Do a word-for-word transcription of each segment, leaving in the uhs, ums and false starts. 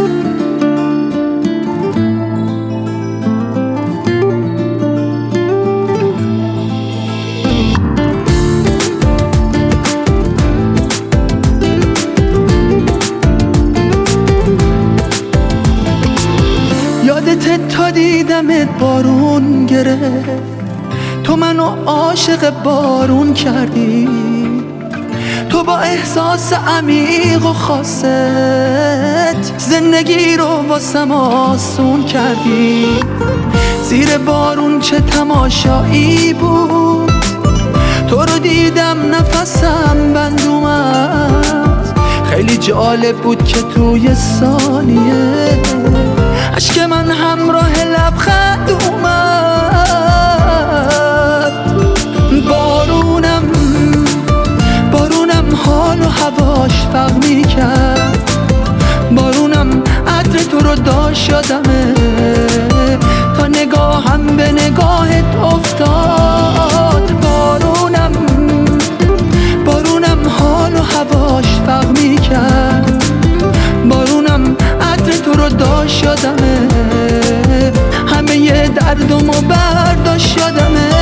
یادت تا دیدمت بارون گرفت، تو منو عاشق بارون کردی، تو با احساس عمیق و خاصت زندگی رو واسم آسون کردی. زیر بارون چه تماشایی بود، تو رو دیدم نفسم بند اومد. خیلی جالب بود که توی ثانیه اشک من همراه لبخند اومد. بارونم بارونم حال و هواش فرق میکرد، بارونم عطر تو رو داشت یادمه، تا نگاهم به نگاهت افتاد. بارونم بارونم حال و هواش فرق میکرد، بارونم عطر تو رو داشت یادمه، همه ی دردمو برداشت یادمه.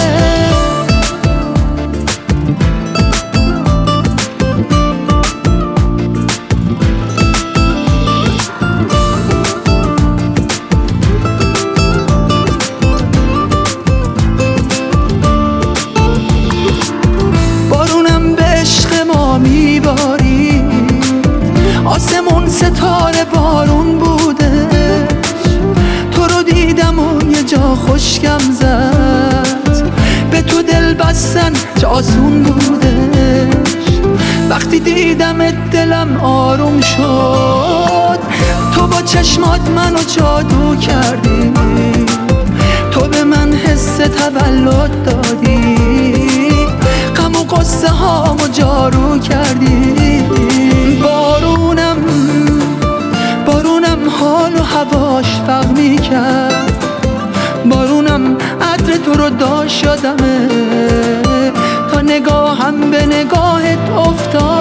بارونم به عشق ما میباری، آسمون ستاره بارون بودش، تو رو دیدم و یه جا خوشگم زد، به تو دل بستن چه آسون بودش. وقتی دیدمت دلم آروم شد، تو با چشمات منو جادو کردی، تو به من حس تولد دادی، غم و قصه هامو جارو کردی. بارونم بارونم حال و هواش فرق میکرد، بارونم عطر تو رو داشت یادمه، تا نگاهم به نگاهت افتاد.